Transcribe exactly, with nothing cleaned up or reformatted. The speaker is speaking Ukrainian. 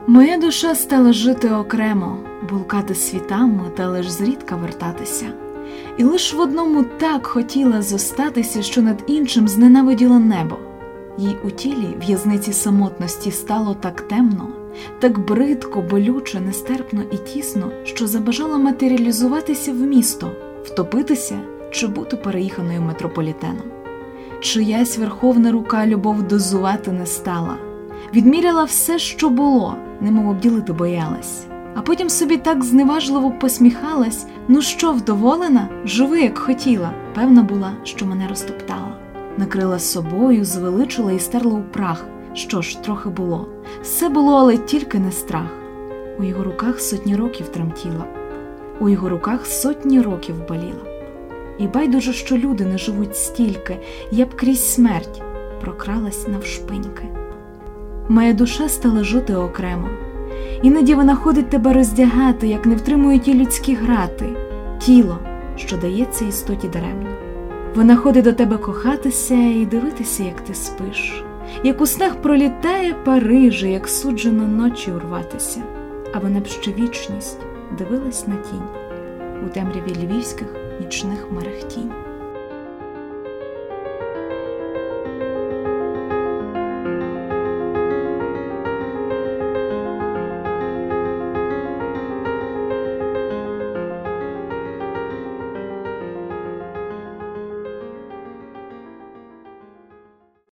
Моя душа стала жити окремо, блукати світами та лиш зрідка вертатися. І лиш в одному так хотіла зостатися, що над іншим зненавиділа небо. Їй у тілі в'язниці самотності стало так темно, так бридко, болюче, нестерпно і тісно, що забажала матеріалізуватися в місто, втопитися чи бути переїханою метрополітеном. Чиясь верховна рука любов дозувати не стала. Відміряла все, що було, немов обділити боялась. А потім собі так зневажливо посміхалась: ну що, вдоволена? Живи, як хотіла. Певна була, що мене розтоптала. Накрила собою, звеличила і стерла у прах. Що ж, трохи було. Все було, але тільки не страх. У його руках сотні років тремтіла. У його руках сотні років боліла. І байдуже, що люди не живуть стільки, я б крізь смерть прокралась навшпиньки. Моя душа стала жити окремо. Іноді вона ходить тебе роздягати, як не втримують і людські грати, тіло, що дається істоті даремно. Вона ходить до тебе кохатися і дивитися, як ти спиш, як у снах пролітає Парижа, як суджено ночі урватися. А вона б ще вічність дивилась на тінь у темряві львівських нічних мерехтінь.